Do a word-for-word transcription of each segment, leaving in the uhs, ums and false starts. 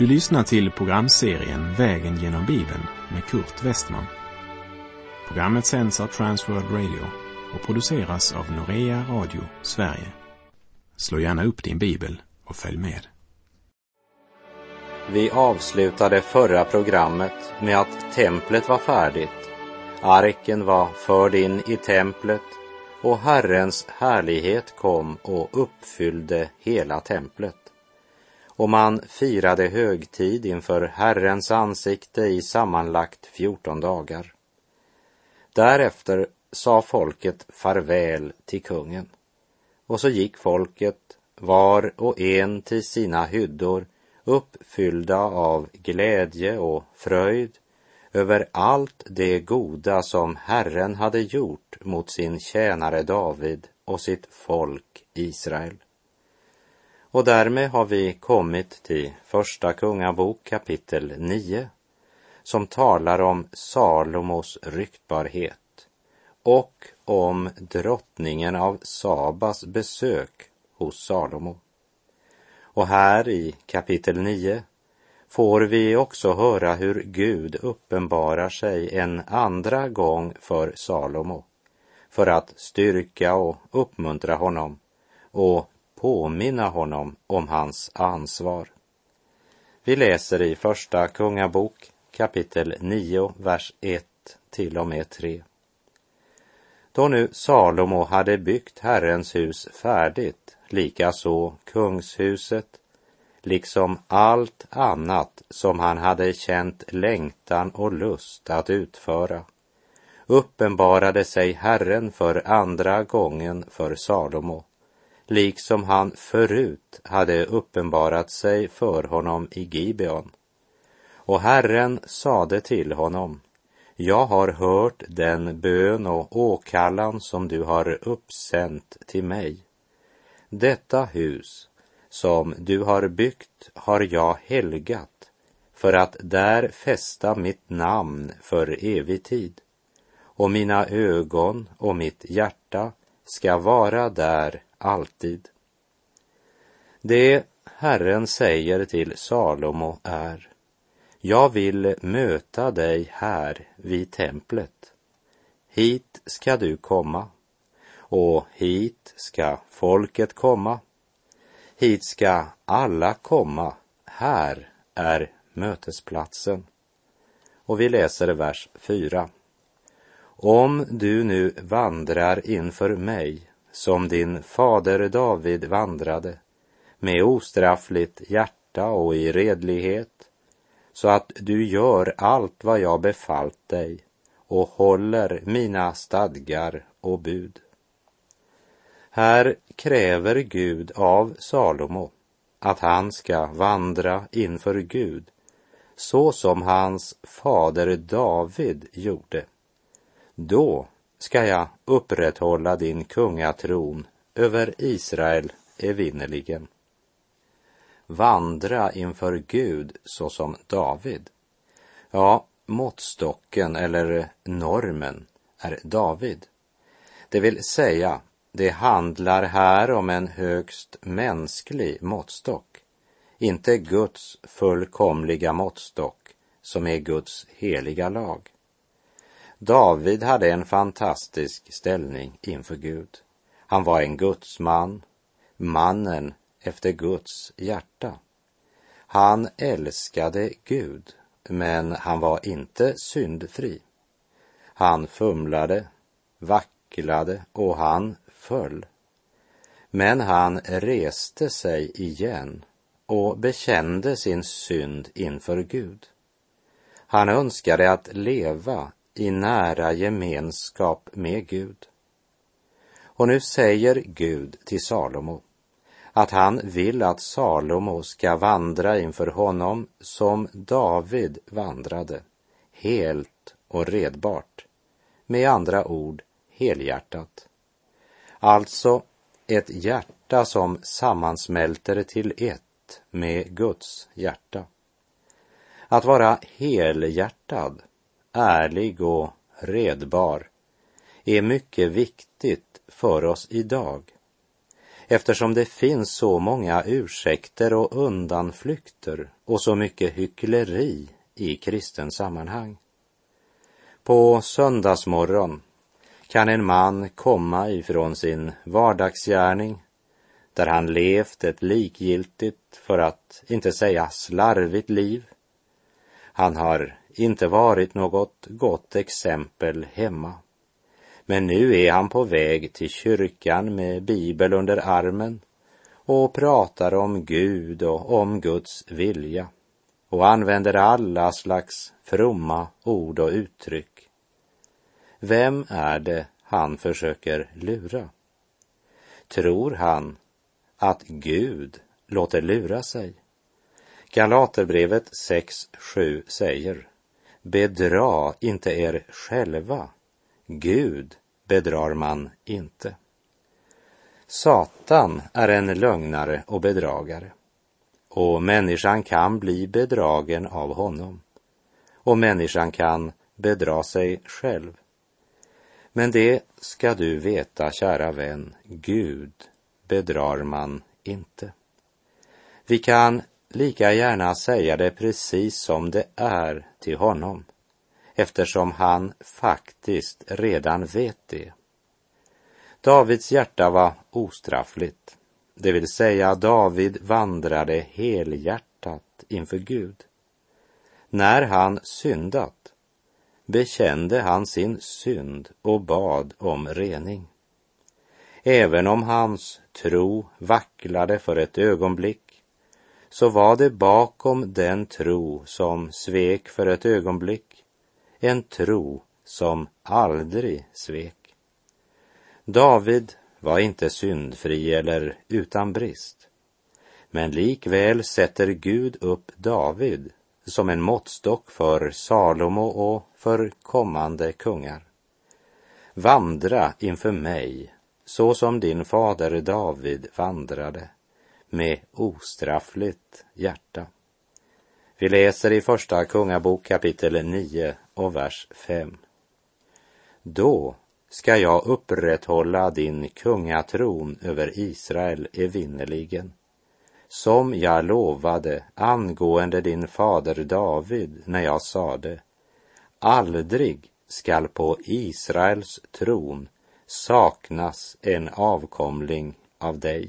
Du lyssnar till programserien Vägen genom Bibeln med Kurt Westman. Programmet sänds av Transworld Radio och produceras av Norea Radio Sverige. Slå gärna upp din bibel och följ med. Vi avslutade förra programmet med att templet var färdigt. Arken var förd in i templet och Herrens härlighet kom och uppfyllde hela templet. Och man firade högtid inför Herrens ansikte i sammanlagt fjorton dagar. Därefter sa folket farväl till kungen. Och så gick folket var och en till sina hyddor, uppfyllda av glädje och fröjd över allt det goda som Herren hade gjort mot sin tjänare David och sitt folk Israel. Och därmed har vi kommit till första kungabok kapitel nio, som talar om Salomos ryktbarhet och om drottningen av Sabas besök hos Salomo. Och här i kapitel nio får vi också höra hur Gud uppenbarar sig en andra gång för Salomo för att styrka och uppmuntra honom och påminna honom om hans ansvar. Vi läser i första kungabok kapitel nio, vers ett till och med tre. Då nu Salomo hade byggt Herrens hus färdigt, likaså kungshuset, liksom allt annat som han hade känt längtan och lust att utföra, uppenbarade sig Herren för andra gången för Salomo, liksom han förut hade uppenbarat sig för honom i Gibeon. Och Herren sade till honom: jag har hört den bön och åkallan som du har uppsänt till mig. Detta hus som du har byggt har jag helgat för att där fästa mitt namn för evig tid. Och mina ögon och mitt hjärta ska vara där alltid. Det Herren säger till Salomo är: jag vill möta dig här vid templet. Hit ska du komma, och hit ska folket komma. Hit ska alla komma, här är mötesplatsen. Och vi läser vers fyra. Om du nu vandrar inför mig som din fader David vandrade, med ostraffligt hjärta och i redlighet, så att du gör allt vad jag befallt dig och håller mina stadgar och bud. Här kräver Gud av Salomo att han ska vandra inför Gud så som hans fader David gjorde. Då ska jag upprätthålla din kungatron över Israel evinnerligen. Vandra inför Gud så som David. Ja, måttstocken eller normen är David. Det vill säga, det handlar här om en högst mänsklig måttstock, inte Guds fullkomliga måttstock som är Guds heliga lag. David hade en fantastisk ställning inför Gud. Han var en Guds man, mannen efter Guds hjärta. Han älskade Gud, men han var inte syndfri. Han fumlade, vacklade och han föll. Men han reste sig igen och bekände sin synd inför Gud. Han önskade att leva i nära gemenskap med Gud. Och nu säger Gud till Salomo att han vill att Salomo ska vandra inför honom som David vandrade, helt och redbart, med andra ord helhjärtat. Alltså ett hjärta som sammansmälter till ett med Guds hjärta. Att vara helhjärtad, ärlig och redbar är mycket viktigt för oss idag. eftersom det finns så många ursäkter och undanflykter och så mycket hyckleri i kristen sammanhang. På söndagsmorgon kan en man komma ifrån sin vardagsgärning, där han levt ett likgiltigt, för att inte säga slarvigt liv. Han har inte varit något gott exempel hemma. Men nu är han på väg till kyrkan med Bibel under armen och pratar om Gud och om Guds vilja och använder alla slags fromma ord och uttryck. Vem är det han försöker lura? Tror han att Gud låter lura sig? Galaterbrevet sex sju säger: bedra inte er själva. Gud bedrar man inte. Satan är en lögnare och bedragare, och människan kan bli bedragen av honom, och människan kan bedra sig själv. Men det ska du veta, kära vän, Gud bedrar man inte. Vi kan lika gärna säga det precis som det är till honom, eftersom han faktiskt redan vet det. Davids hjärta var ostraffligt, det vill säga David vandrade helhjärtat inför Gud. När han syndat bekände han sin synd och bad om rening. Även om hans tro vacklade för ett ögonblick, så var det bakom den tro som svek för ett ögonblick en tro som aldrig svek. David var inte syndfri eller utan brist, men likväl sätter Gud upp David som en måttstock för Salomo och för kommande kungar. Vandra inför mig så som din fader David vandrade, med ostraffligt hjärta. Vi läser i första kungabok kapitel nio och vers fem. Då ska jag upprätthålla din kungatron över Israel evinnerligen, som jag lovade angående din fader David när jag sade: aldrig skall på Israels tron saknas en avkomling av dig.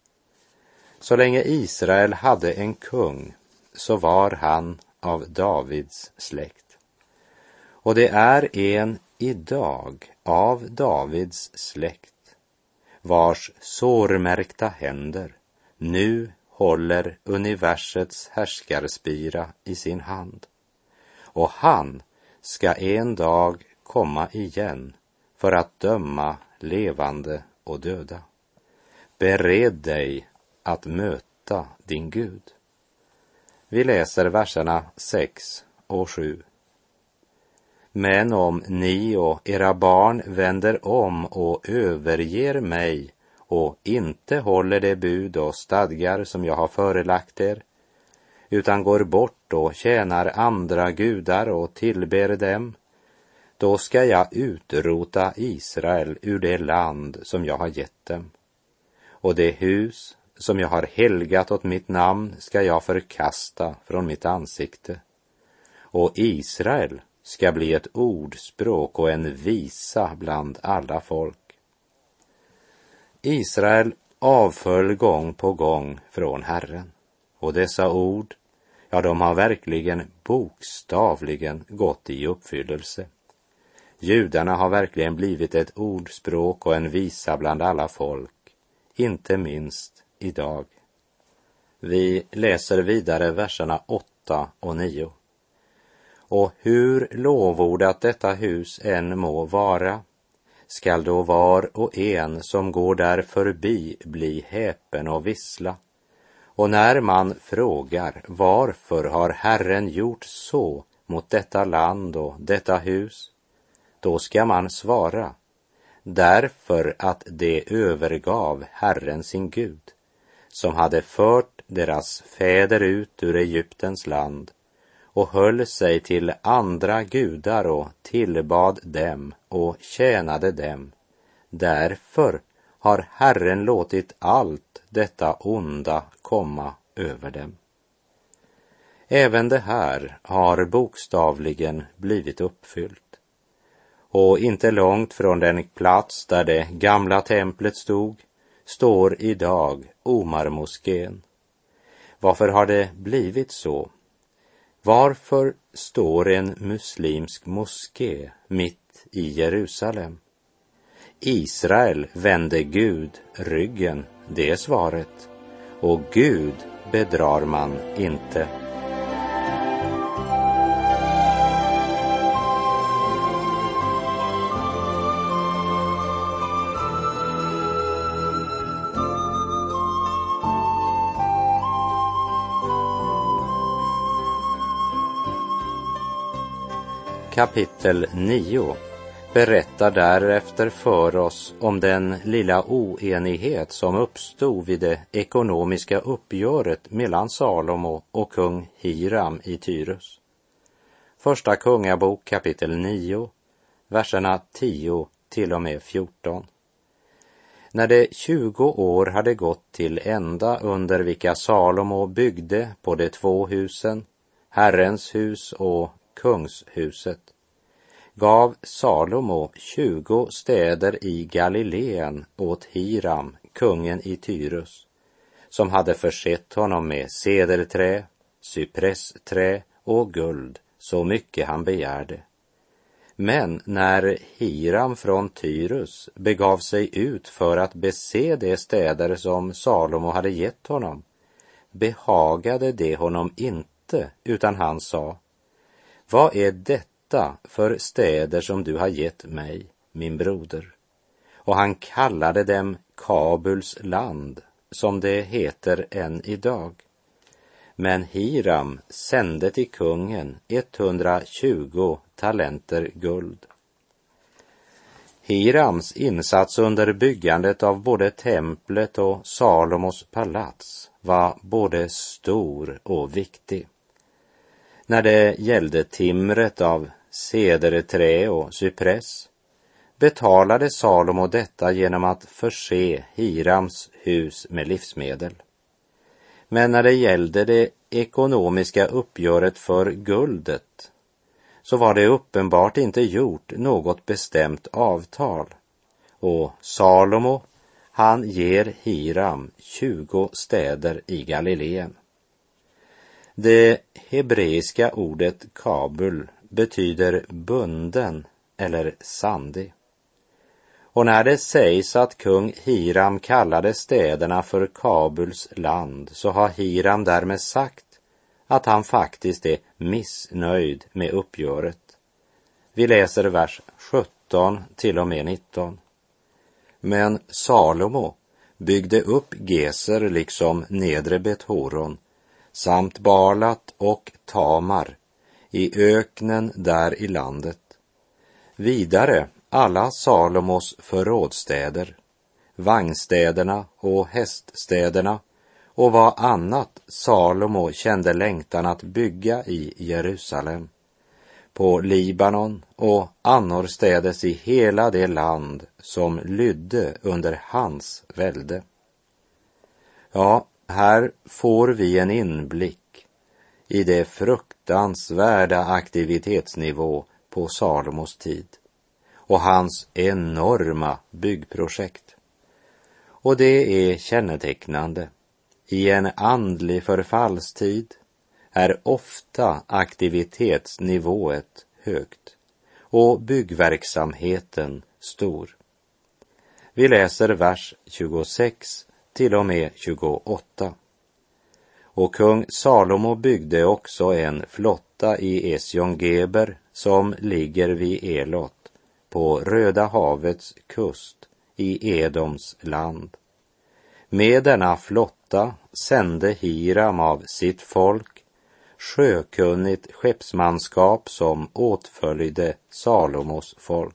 Så länge Israel hade en kung, så var han av Davids släkt. Och det är en idag av Davids släkt, vars sårmärkta händer nu håller universets härskarspira i sin hand. Och han ska en dag komma igen för att döma levande och döda. Bered dig att möta din Gud. Vi läser verserna sex och sju. Men om ni och era barn vänder om och överger mig och inte håller det bud och stadgar som jag har förelagt er, utan går bort och tjänar andra gudar och tillber dem, då ska jag utrota Israel ur det land som jag har gett dem. Och det hus som jag har helgat åt mitt namn ska jag förkasta från mitt ansikte. Och Israel ska bli ett ordspråk och en visa bland alla folk. Israel avföll gång på gång från Herren, och dessa ord, ja, de har verkligen bokstavligen gått i uppfyllelse. Judarna har verkligen blivit ett ordspråk och en visa bland alla folk, inte minst idag. Vi läser vidare verserna åtta och nio. Och hur lovordat detta hus än må vara, skall då var och en som går där förbi bli häpen och vissla. Och när man frågar, varför har Herren gjort så mot detta land och detta hus, då ska man svara, därför att det övergav Herren sin Gud, som hade fört deras fäder ut ur Egyptens land, och höll sig till andra gudar och tillbad dem och tjänade dem. Därför har Herren låtit allt detta onda komma över dem. Även det här har bokstavligen blivit uppfyllt. Och inte långt från den plats där det gamla templet stod, står idag Omar-moskén. Varför har det blivit så? Varför står en muslimsk moské mitt i Jerusalem? Israel vände Gud ryggen, det är svaret. Och Gud bedrar man inte. Kapitel nio berättar därefter för oss om den lilla oenighet som uppstod vid det ekonomiska uppgöret mellan Salomo och kung Hiram i Tyrus. Första kungabok kapitel nio, verserna tio till och med fjorton. När det tjugo år hade gått till ända under vilka Salomo byggde på de två husen, Herrens hus och kungshuset, gav Salomo tjugo städer i Galileen åt Hiram, kungen i Tyrus, som hade försett honom med cederträ, cypressträ och guld, så mycket han begärde. Men när Hiram från Tyrus begav sig ut för att bese de städer som Salomo hade gett honom, behagade det honom inte, utan han sa: vad är detta för städer som du har gett mig, min broder? Och han kallade dem Kabuls land, som det heter än idag. Men Hiram sände till kungen etthundratjugo talenter guld. Hirams insats under byggandet av både templet och Salomos palats var både stor och viktig. När det gällde timret av cederträ och cypress betalade Salomo detta genom att förse Hirams hus med livsmedel. Men när det gällde det ekonomiska uppgöret för guldet så var det uppenbart inte gjort något bestämt avtal. Och Salomo, han ger Hiram tjugo städer i Galileen. Det hebreiska ordet Kabul betyder bunden eller sandig. Och när det sägs att kung Hiram kallade städerna för Kabuls land, så har Hiram därmed sagt att han faktiskt är missnöjd med uppgöret. Vi läser vers sjutton till och med nitton. Men Salomo byggde upp Geser liksom nedre Bethoron samt Balat och Tamar i öknen där i landet. Vidare alla Salomos förrådstäder, vagnstäderna och häststäderna och vad annat Salomo kände längtan att bygga i Jerusalem, på Libanon och annorstädes i hela det land som lydde under hans välde. Ja, här får vi en inblick i det fruktansvärda aktivitetsnivå på Salomos tid och hans enorma byggprojekt. Och det är kännetecknande. I en andlig förfallstid är ofta aktivitetsnivået högt och byggverksamheten stor. Vi läser vers tjugosex till och med tjugoåtta. Och kung Salomo byggde också en flotta i Esion-Geber som ligger vid Elot på Röda havets kust i Edoms land. Med denna flotta sände Hiram av sitt folk sjökunnigt skeppsmanskap som åtföljde Salomos folk.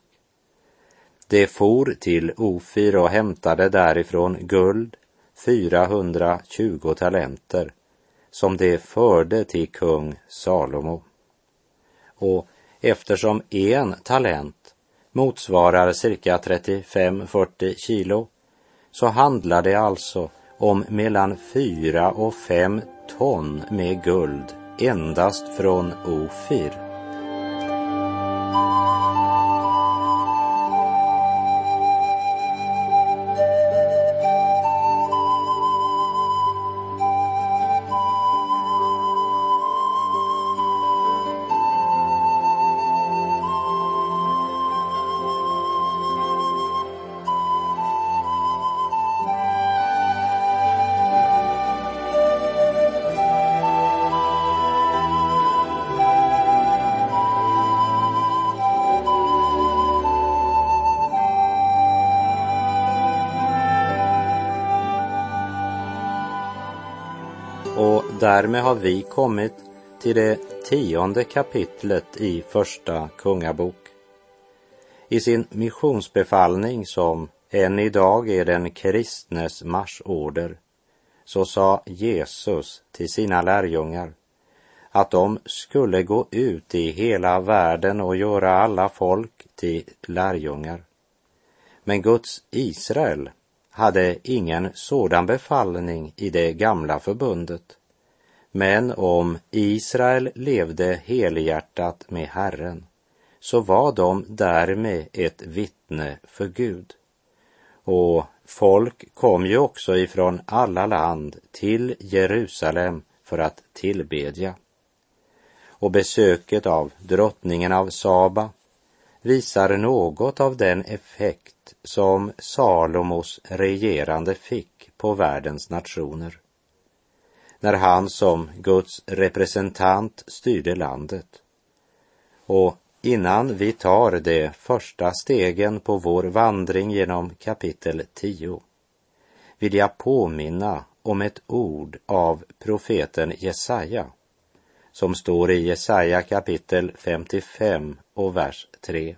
De for till Ofir och hämtade därifrån guld fyrahundratjugo talenter som de förde till kung Salomo. Och eftersom en talent motsvarar cirka trettiofem till fyrtio kilo, så handlar det alltså om mellan fyra och fem ton med guld endast från Ofir. Och därmed har vi kommit till det tionde kapitlet i första kungabok. I sin missionsbefallning, som än idag är den kristnes marschorder, så sa Jesus till sina lärjungar att de skulle gå ut i hela världen och göra alla folk till lärjungar. Men Guds Israel hade ingen sådan befallning i det gamla förbundet. Men om Israel levde helhjärtat med Herren, så var de därmed ett vittne för Gud. Och folk kom ju också ifrån alla land till Jerusalem för att tillbedja. Och besöket av drottningen av Saba visar något av den effekt som Salomos regerande fick på världens nationer, när han som Guds representant styrde landet. Och innan vi tar de första stegen på vår vandring genom kapitel tio vill jag påminna om ett ord av profeten Jesaja, som står i Jesaja kapitel femtiofem och vers tre.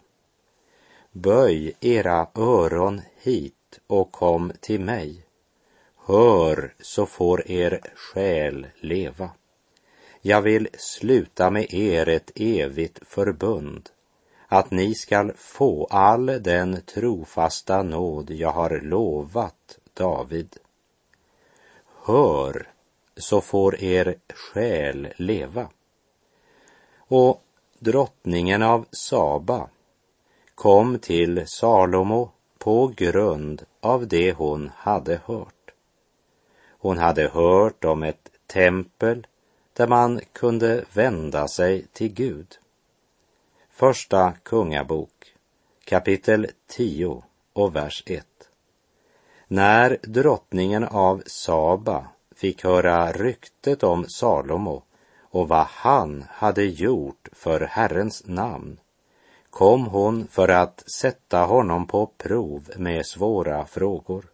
Böj era öron hit och kom till mig. Hör, så får er själ leva. Jag vill sluta med er ett evigt förbund, att ni skall få all den trofasta nåd jag har lovat David. Hör, så får er själ leva. Och drottningen av Saba kom till Salomo på grund av det hon hade hört. Hon hade hört om ett tempel där man kunde vända sig till Gud. Första kungabok, kapitel tio och vers ett. När drottningen av Saba fick höra ryktet om Salomo och vad han hade gjort för Herrens namn, kom hon för att sätta honom på prov med svåra frågor.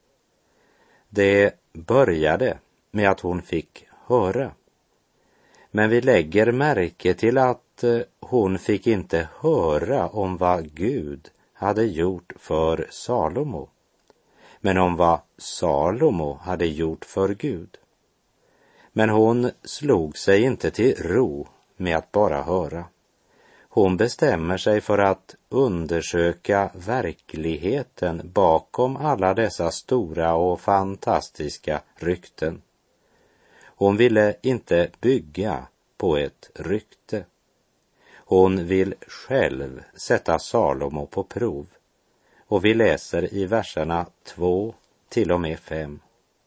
Det började med att hon fick höra. Men vi lägger märke till att hon fick inte höra om vad Gud hade gjort för Salomo, men om vad Salomo hade gjort för Gud. Men hon slog sig inte till ro med att bara höra. Hon bestämmer sig för att undersöka verkligheten bakom alla dessa stora och fantastiska rykten. Hon ville inte bygga på ett rykte. Hon vill själv sätta Salomo på prov. Och vi läser i verserna två till och med fem.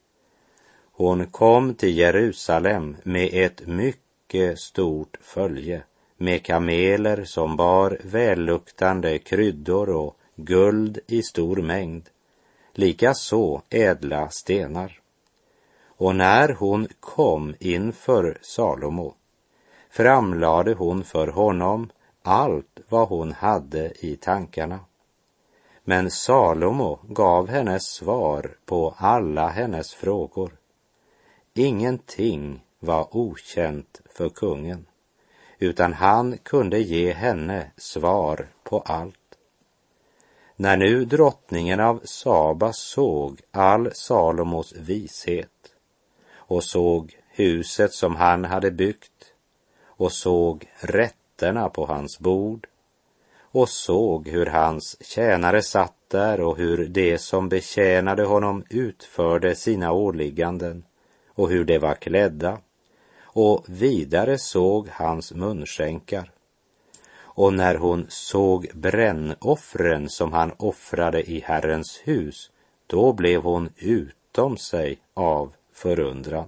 Hon kom till Jerusalem med ett mycket stort följe, med kameler som bar välluktande kryddor och guld i stor mängd, likaså ädla stenar. Och när hon kom inför Salomo framlade hon för honom allt vad hon hade i tankarna. Men Salomo gav henne svar på alla hennes frågor. Ingenting var okänt för kungen, utan han kunde ge henne svar på allt. När nu drottningen av Saba såg all Salomos vishet och såg huset som han hade byggt och såg rätterna på hans bord och såg hur hans tjänare satt där och hur de som betjänade honom utförde sina åligganden och hur de var klädda, och vidare såg hans munskänkar. Och när hon såg brännoffren som han offrade i Herrens hus, då blev hon utom sig av förundran.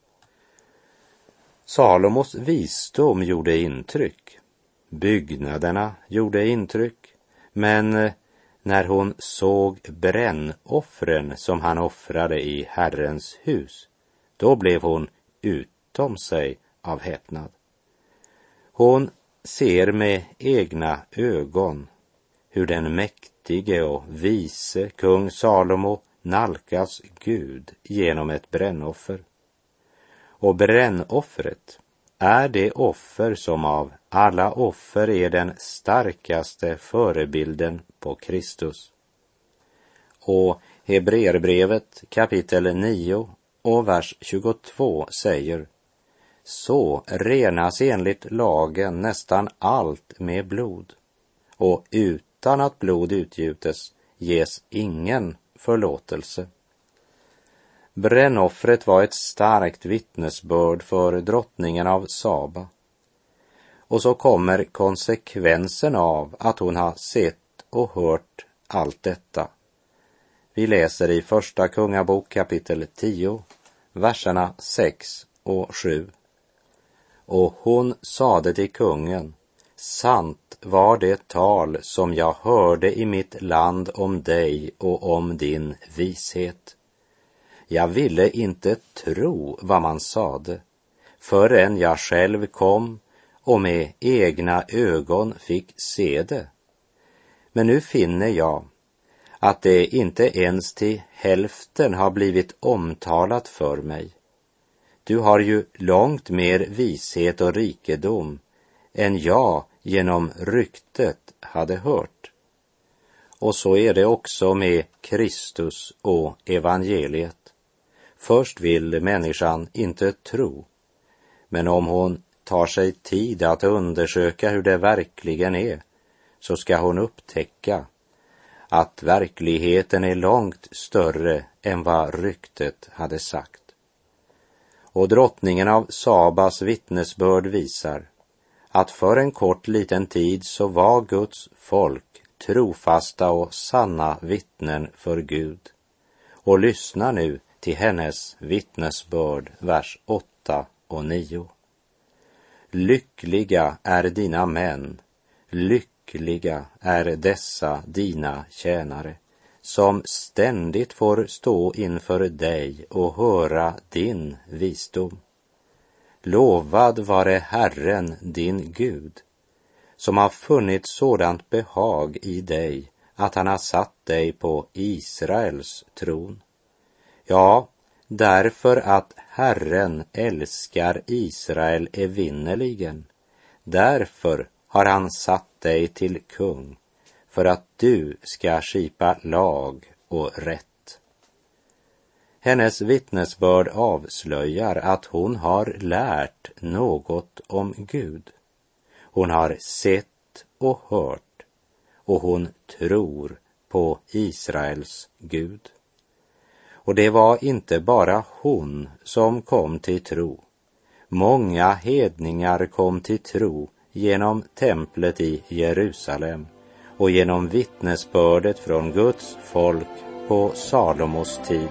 Salomos visdom gjorde intryck. Byggnaderna gjorde intryck. Men när hon såg brännoffren som han offrade i Herrens hus, då blev hon utom sig av häpnad. Hon ser med egna ögon hur den mäktige och vise kung Salomo nalkas Gud genom ett brännoffer. Och brännoffret är det offer som av alla offer är den starkaste förebilden på Kristus. Och Hebreerbrevet kapitel nio och vers tjugotvå säger: så renas enligt lagen nästan allt med blod, och utan att blod utgjutes ges ingen förlåtelse. Brännoffret var ett starkt vittnesbörd för drottningen av Saba. Och så kommer konsekvensen av att hon har sett och hört allt detta. Vi läser i första kungabok kapitel tio, verserna sex och sju. Och hon sade till kungen: sant var det tal som jag hörde i mitt land om dig och om din vishet. Jag ville inte tro vad man sade, förrän jag själv kom och med egna ögon fick se det. Men nu finner jag att det inte ens till hälften har blivit omtalat för mig. Du har ju långt mer vishet och rikedom än jag genom ryktet hade hört. Och så är det också med Kristus och evangeliet. Först vill människan inte tro, men om hon tar sig tid att undersöka hur det verkligen är, så ska hon upptäcka att verkligheten är långt större än vad ryktet hade sagt. Och drottningen av Sabas vittnesbörd visar att för en kort liten tid så var Guds folk trofasta och sanna vittnen för Gud. Och lyssna nu till hennes vittnesbörd, vers åtta och nio. Lyckliga är dina män, lyckliga är dessa dina tjänare, som ständigt får stå inför dig och höra din visdom. Lovad vare Herren din Gud, som har funnit sådant behag i dig att han har satt dig på Israels tron. Ja, därför att Herren älskar Israel evinnerligen, därför har han satt dig till kung, för att du ska skipa lag och rätt. Hennes vittnesbörd avslöjar att hon har lärt något om Gud. Hon har sett och hört, och hon tror på Israels Gud. Och det var inte bara hon som kom till tro. Många hedningar kom till tro genom templet i Jerusalem och genom vittnesbördet från Guds folk på Salomos tid.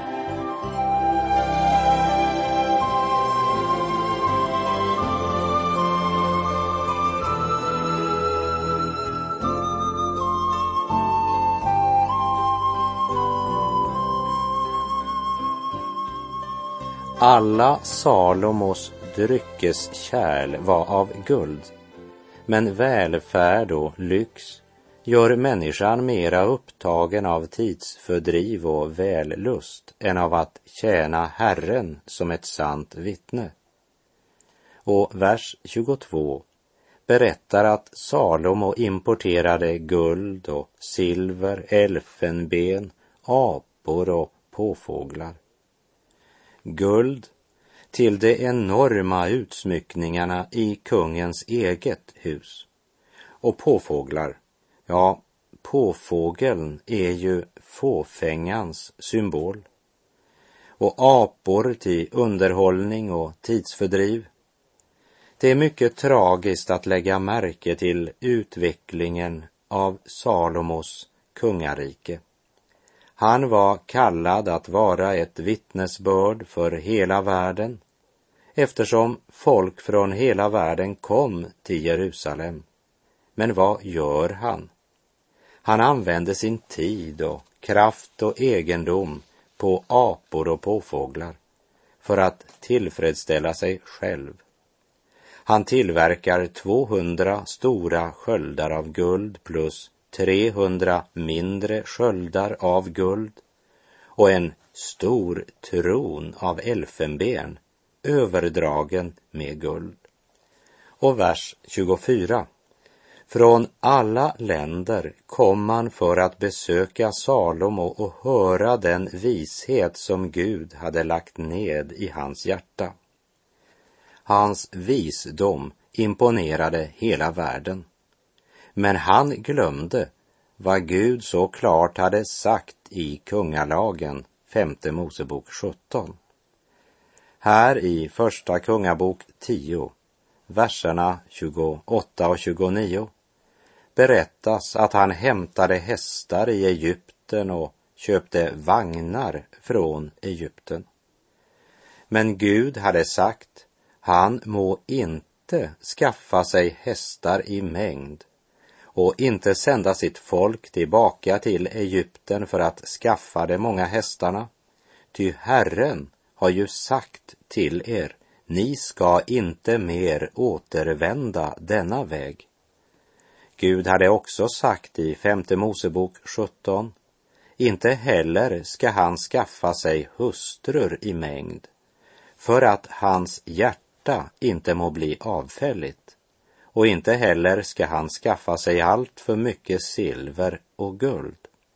Alla Salomos dryckeskärl var av guld, men välfärd och lyx gör människan mera upptagen av tidsfördriv och vällust än av att tjäna Herren som ett sant vittne. Och vers tjugotvå berättar att Salomo importerade guld och silver, elfenben, apor och påfåglar. Guld till de enorma utsmyckningarna i kungens eget hus. Och påfåglar, ja, påfågeln är ju fåfängans symbol, och apor till underhållning och tidsfördriv. Det är mycket tragiskt att lägga märke till utvecklingen av Salomos kungarike. Han var kallad att vara ett vittnesbörd för hela världen, eftersom folk från hela världen kom till Jerusalem. Men vad gör han? Han använde sin tid och kraft och egendom på apor och påfåglar för att tillfredsställa sig själv. Han tillverkar tvåhundra stora sköldar av guld plus trehundra mindre sköldar av guld och en stor tron av elfenben överdragen med guld. Och vers tjugofyra. Från alla länder kom man för att besöka Salomo och höra den vishet som Gud hade lagt ned i hans hjärta. Hans visdom imponerade hela världen. Men han glömde vad Gud så klart hade sagt i kungalagen, femte Mosebok sjutton. Här i första kungabok tio, verserna tjugoåtta och tjugonio, berättas att han hämtade hästar i Egypten och köpte vagnar från Egypten. Men Gud hade sagt, han må inte skaffa sig hästar i mängd och inte sända sitt folk tillbaka till Egypten för att skaffa de många hästarna. Ty Herren har ju sagt till er, ni ska inte mer återvända denna väg. Gud hade också sagt i femte Mosebok sjutton, inte heller ska han skaffa sig hustrur i mängd, för att hans hjärta inte må bli avfälligt, och inte heller ska han skaffa sig allt för mycket silver och guld.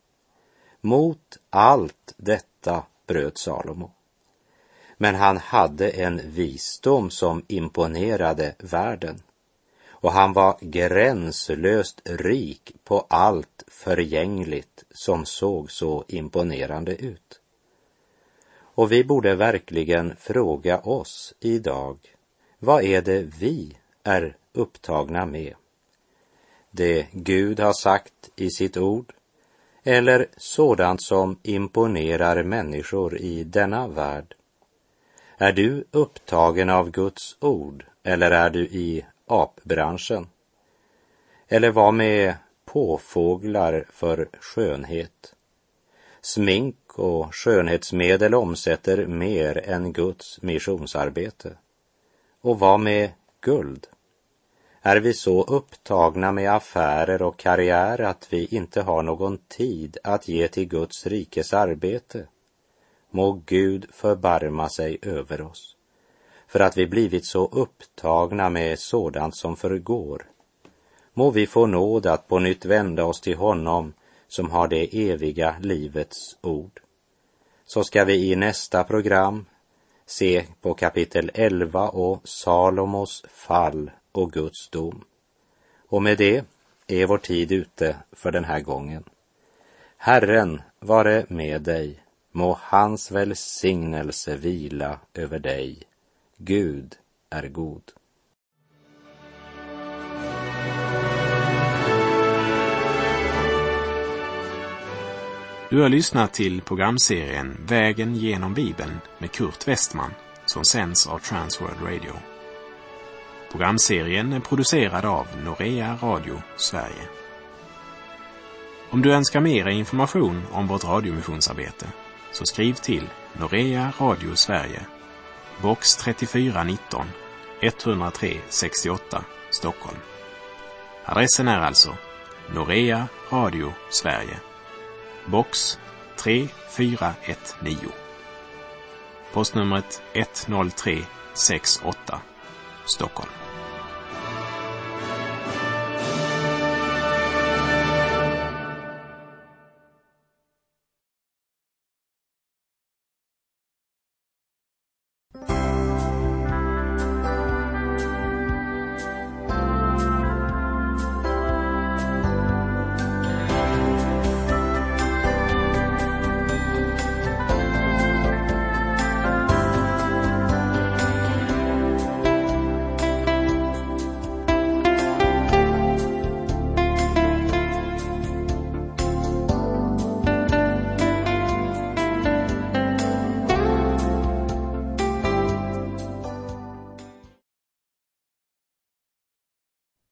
Mot allt detta bröt Salomo. Men han hade en visdom som imponerade världen, och han var gränslöst rik på allt förgängligt som såg så imponerande ut. Och vi borde verkligen fråga oss idag, vad är det vi är upptagna med? Det Gud har sagt i sitt ord, eller sådant som imponerar människor i denna värld? Är du upptagen av Guds ord, eller är du i apbranschen? Eller vad med påfåglar för skönhet? Smink och skönhetsmedel omsätter mer än Guds missionsarbete. Och vad med guld? Är vi så upptagna med affärer och karriär att vi inte har någon tid att ge till Guds rikes arbete? Må Gud förbarma sig över oss, för att vi blivit så upptagna med sådant som förgår. Må vi få nåd att på nytt vända oss till honom som har det eviga livets ord. Så ska vi i nästa program se på kapitel elva och Salomos fall och Guds dom. Och med det är vår tid ute för den här gången. Herren vare med dig, må hans välsignelse vila över dig. Gud är god. Du har lyssnat till programserien Vägen genom Bibeln med Kurt Westman som sänds av Transworld Radio. Programserien är producerad av Norea Radio Sverige. Om du önskar mer information om vårt radiomissionsarbete så skriv till Norea Radio Sverige, box trettiofyra nitton, etthundratre sextioåtta, Stockholm. Adressen är alltså Norea Radio Sverige, box tre fyra ett nio. Postnumret ett noll tre sex åtta, Stockholm.